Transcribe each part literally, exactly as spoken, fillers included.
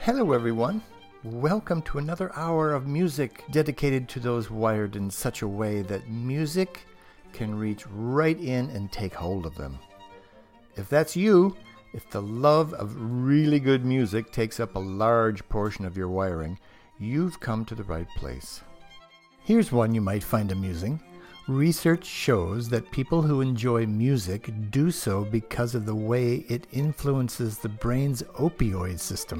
Hello everyone, welcome to another hour of music dedicated to those wired in such a way that music can reach right in and take hold of them. If that's you, if the love of really good music takes up a large portion of your wiring, you've come to the right place. Here's one you might find amusing. Research shows that people who enjoy music do so because of the way it influences the brain's opioid system.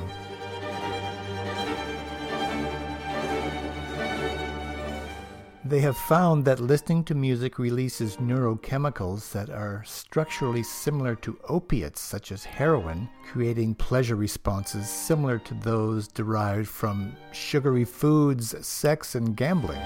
They have found that listening to music releases neurochemicals that are structurally similar to opiates, such as heroin, creating pleasure responses similar to those derived from sugary foods, sex, and gambling.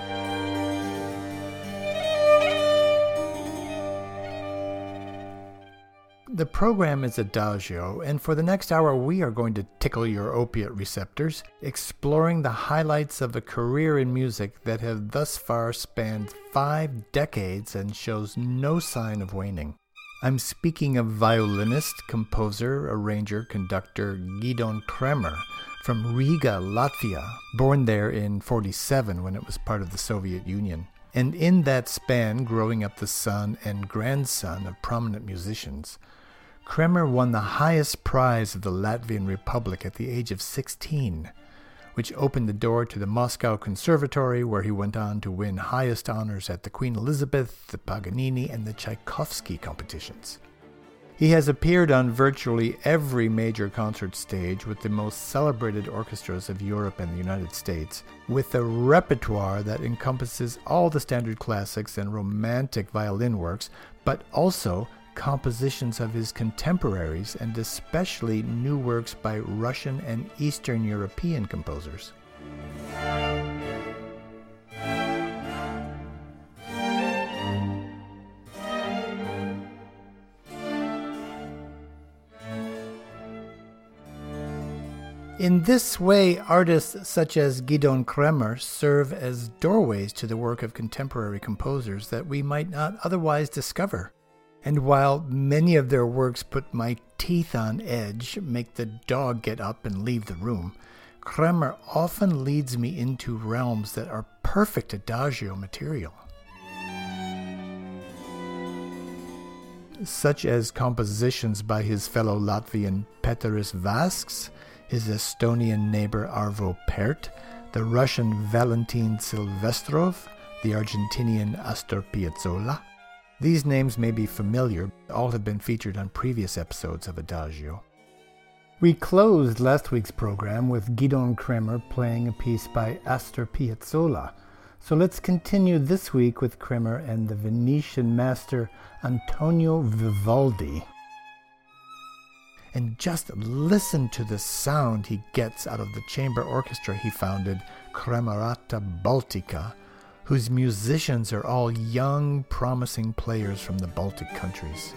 The program is Adagio, and for the next hour we are going to tickle your opiate receptors, exploring the highlights of a career in music that have thus far spanned five decades and shows no sign of waning. I'm speaking of violinist, composer, arranger, conductor Gidon Kremer from Riga, Latvia, born there in forty-seven when it was part of the Soviet Union. And in that span, growing up the son and grandson of prominent musicians, Kremer won the highest prize of the Latvian Republic at the age of sixteen, which opened the door to the Moscow Conservatory, where he went on to win highest honors at the Queen Elizabeth, the Paganini, and the Tchaikovsky competitions. He has appeared on virtually every major concert stage with the most celebrated orchestras of Europe and the United States, with a repertoire that encompasses all the standard classics and romantic violin works, but also compositions of his contemporaries and especially new works by Russian and Eastern European composers. In this way, artists such as Gidon Kremer serve as doorways to the work of contemporary composers that we might not otherwise discover. And while many of their works put my teeth on edge, make the dog get up and leave the room, Kremer often leads me into realms that are perfect adagio material. Such as compositions by his fellow Latvian Peteris Vasks, his Estonian neighbor Arvo Pärt, the Russian Valentin Silvestrov, the Argentinian Astor Piazzolla. These names may be familiar, all have been featured on previous episodes of Adagio. We closed last week's program with Gidon Kremer playing a piece by Astor Piazzolla, so let's continue this week with Kremer and the Venetian master Antonio Vivaldi. And just listen to the sound he gets out of the chamber orchestra he founded, Camerata Baltica, whose musicians are all young, promising players from the Baltic countries.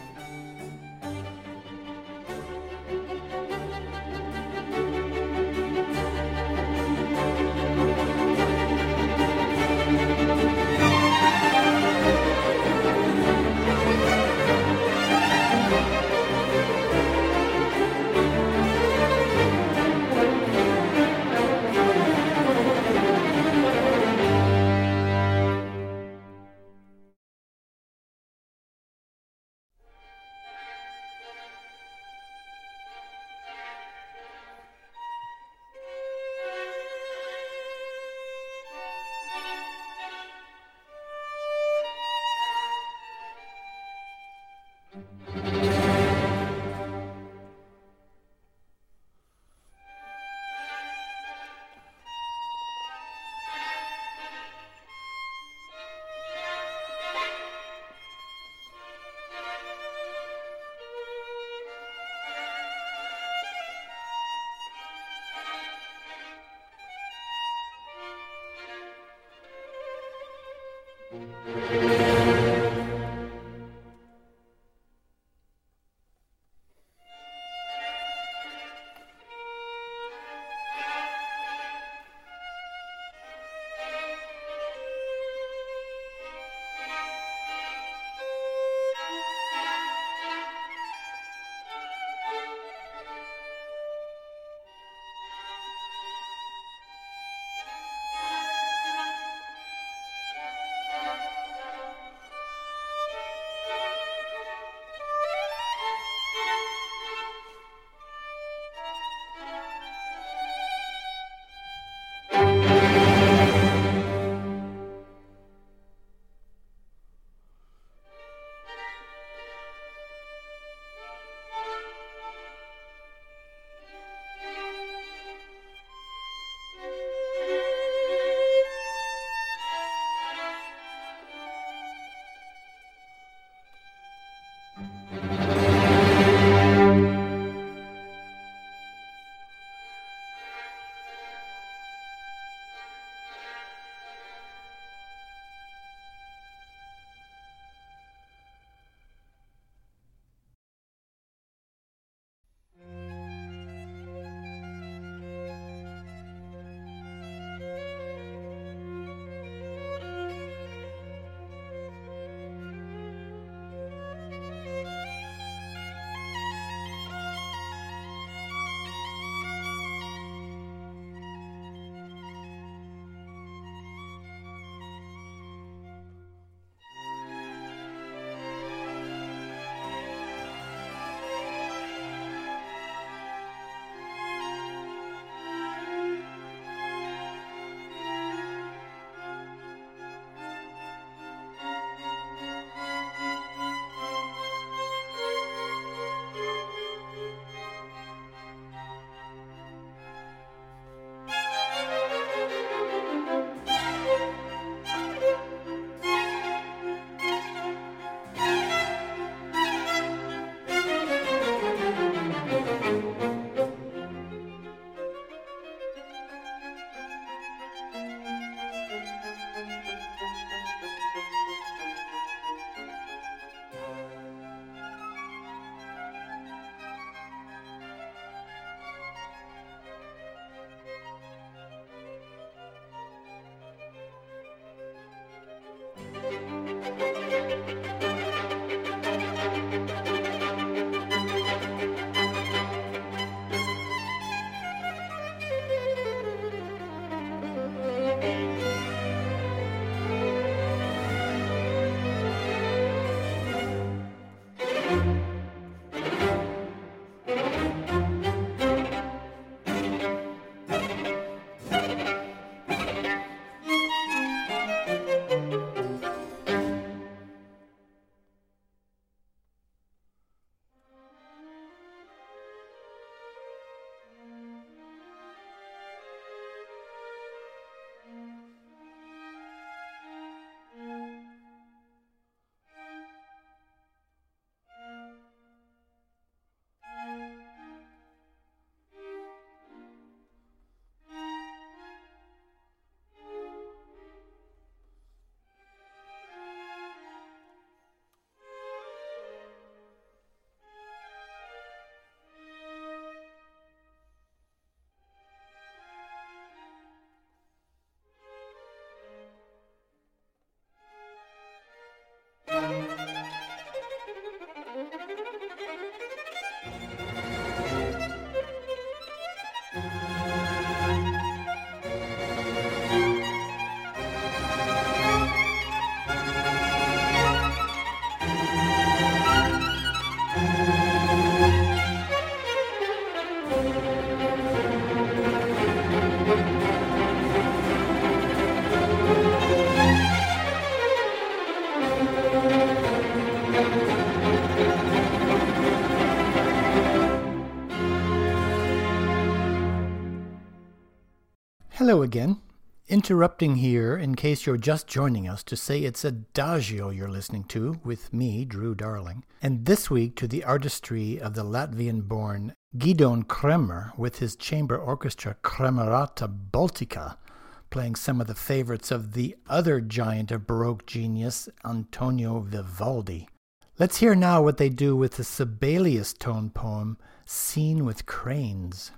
Hello again. Interrupting here in case you're just joining us to say it's Adagio you're listening to with me, Drew Darling, and this week to the artistry of the Latvian-born Gidon Kremer with his chamber orchestra Kremerata Baltica, playing some of the favorites of the other giant of Baroque genius, Antonio Vivaldi. Let's hear now what they do with the Sibelius tone poem, Scene with Cranes.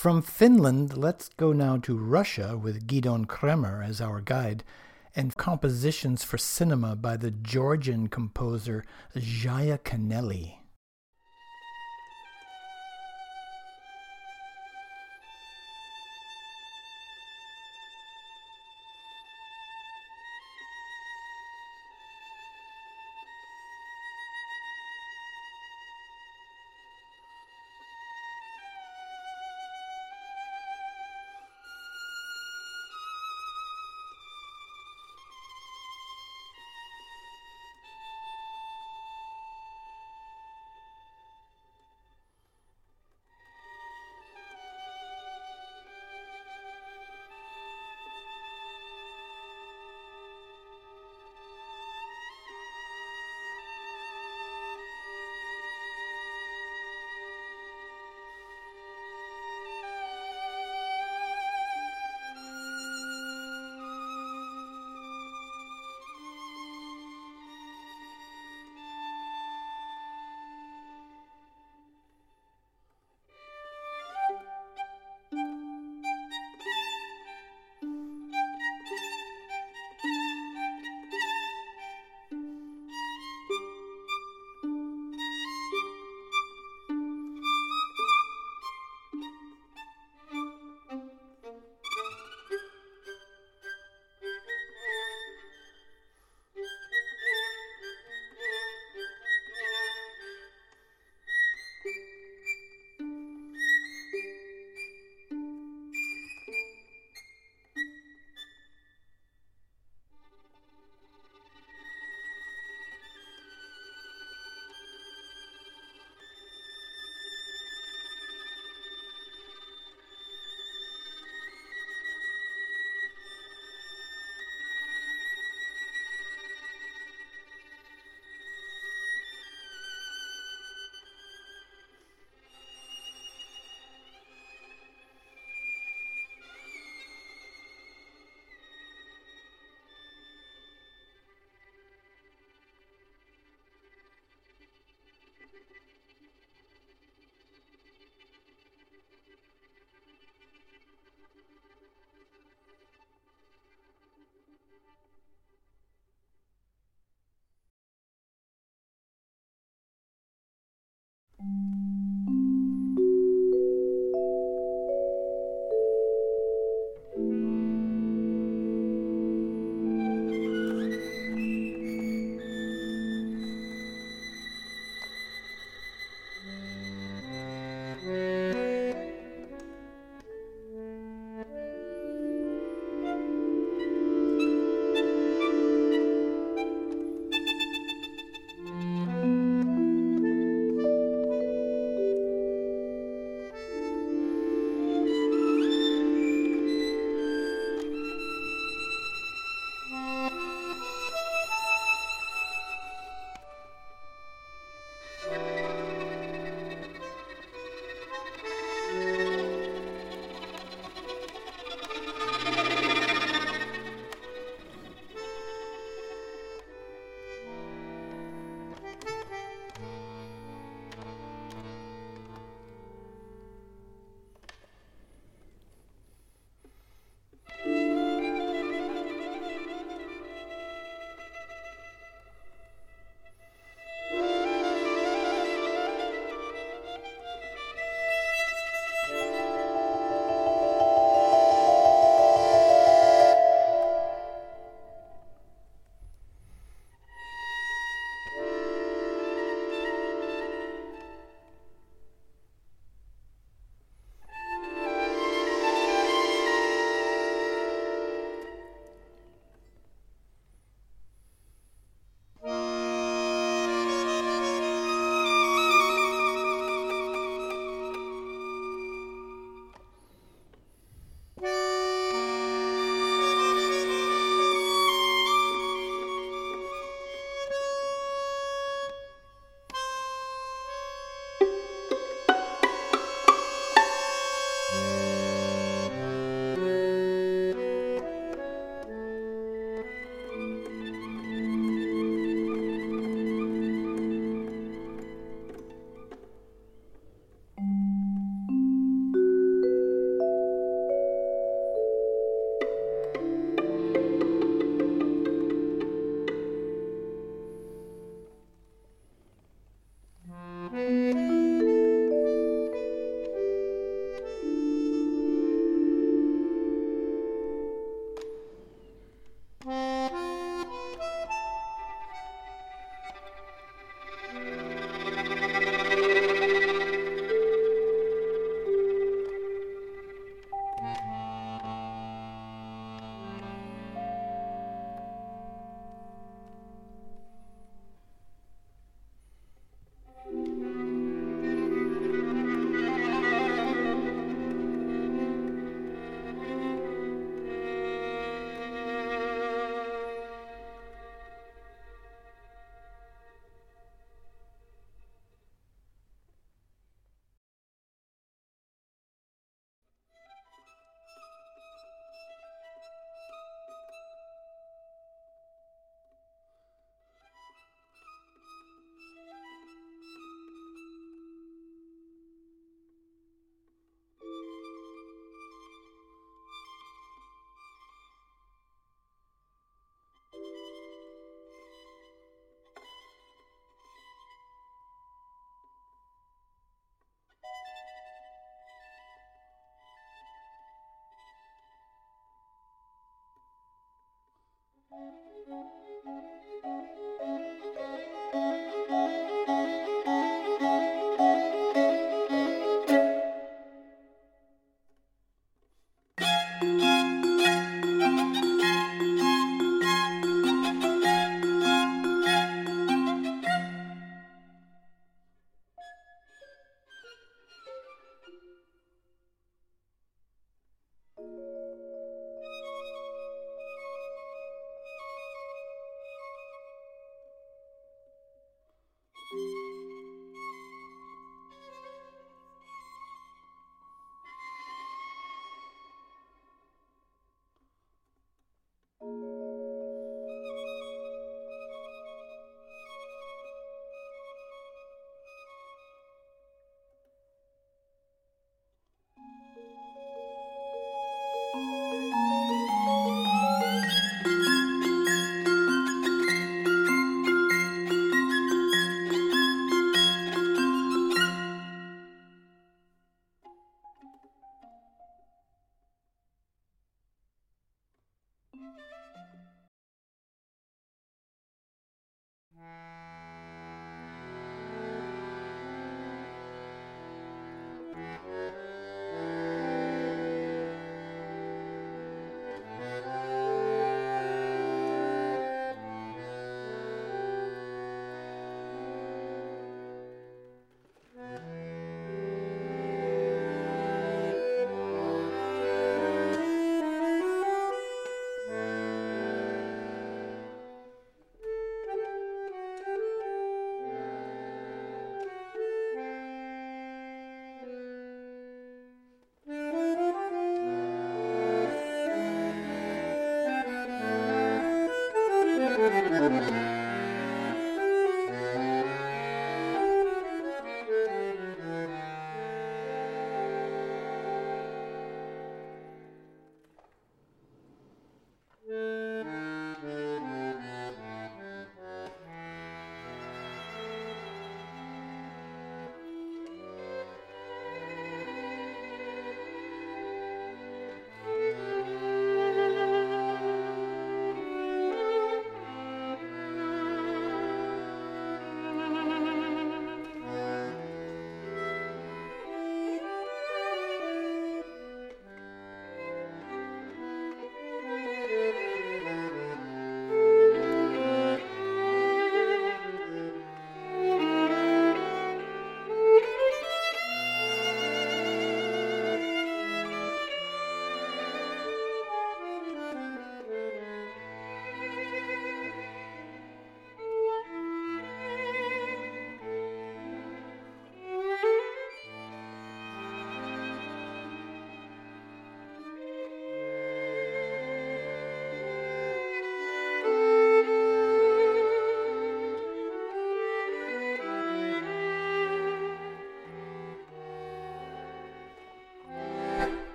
From Finland, let's go now to Russia with Gidon Kremer as our guide, and compositions for cinema by the Georgian composer Jaya Kaneli.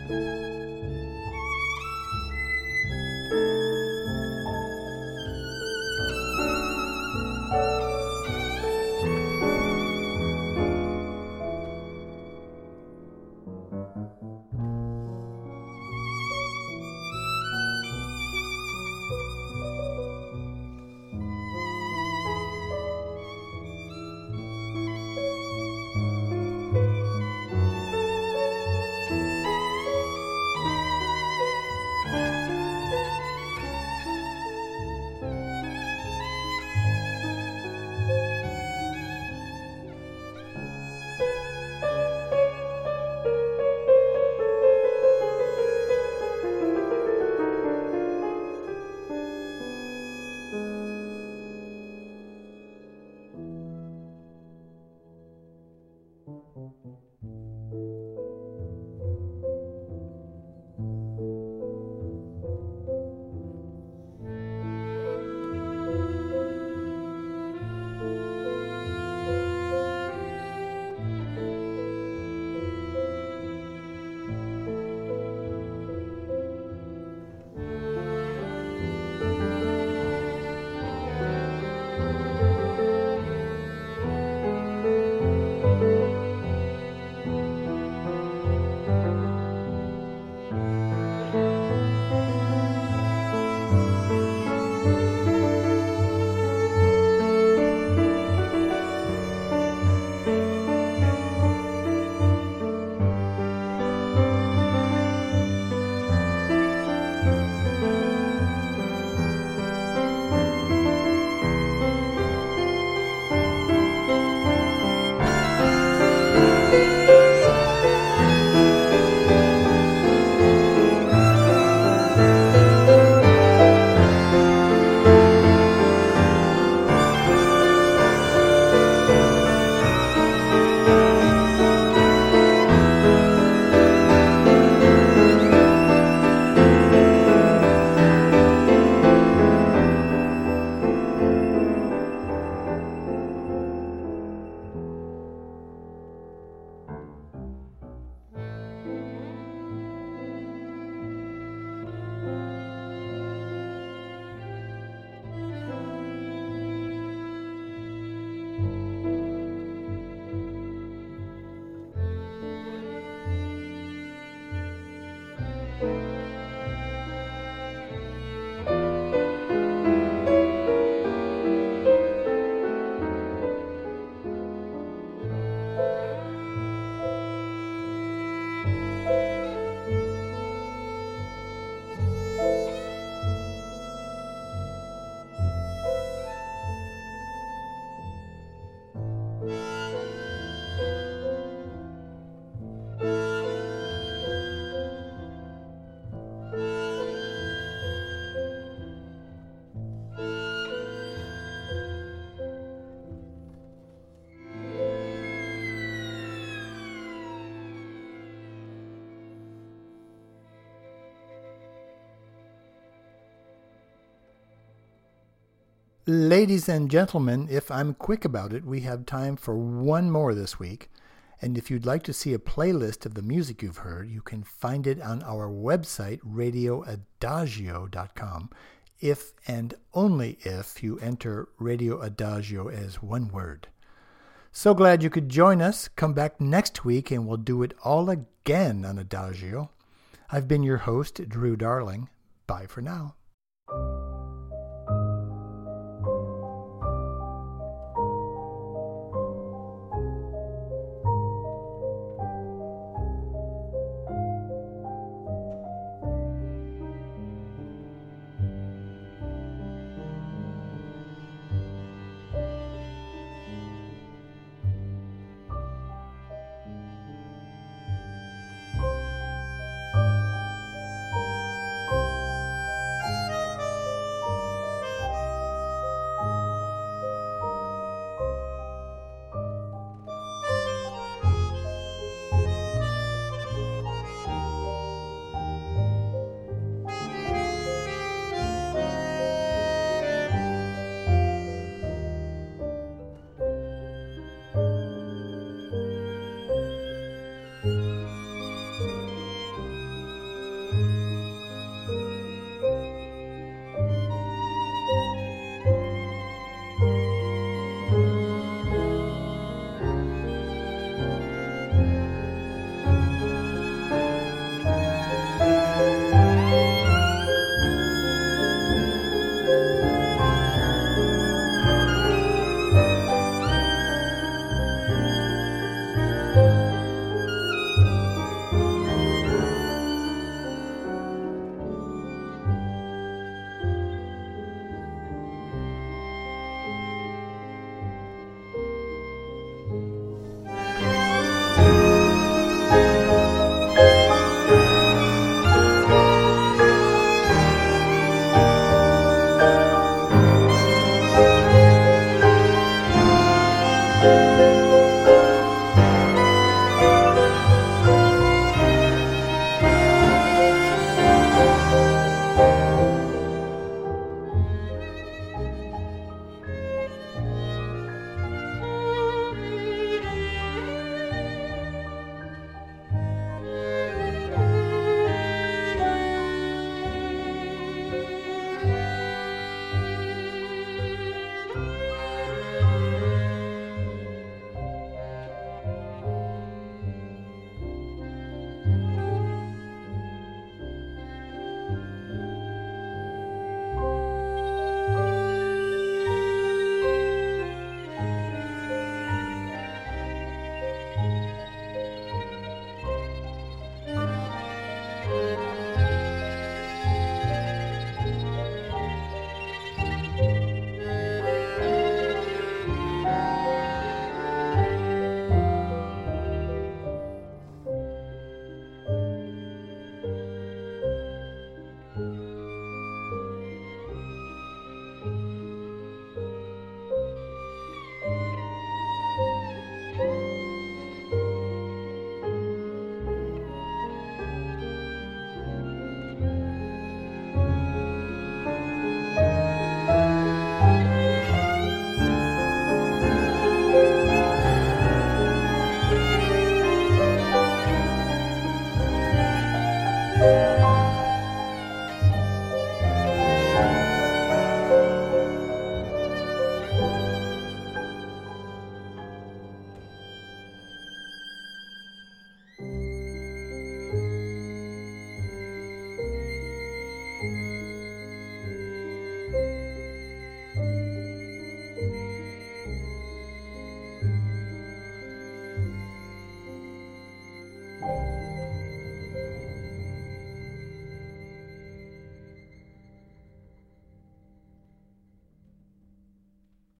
Ladies and gentlemen, if I'm quick about it, we have time for one more this week. And if you'd like to see a playlist of the music you've heard, you can find it on our website, radio adagio dot com, if and only if you enter Radio Adagio as one word. So glad you could join us. Come back next week and we'll do it all again on Adagio. I've been your host, Drew Darling. Bye for now.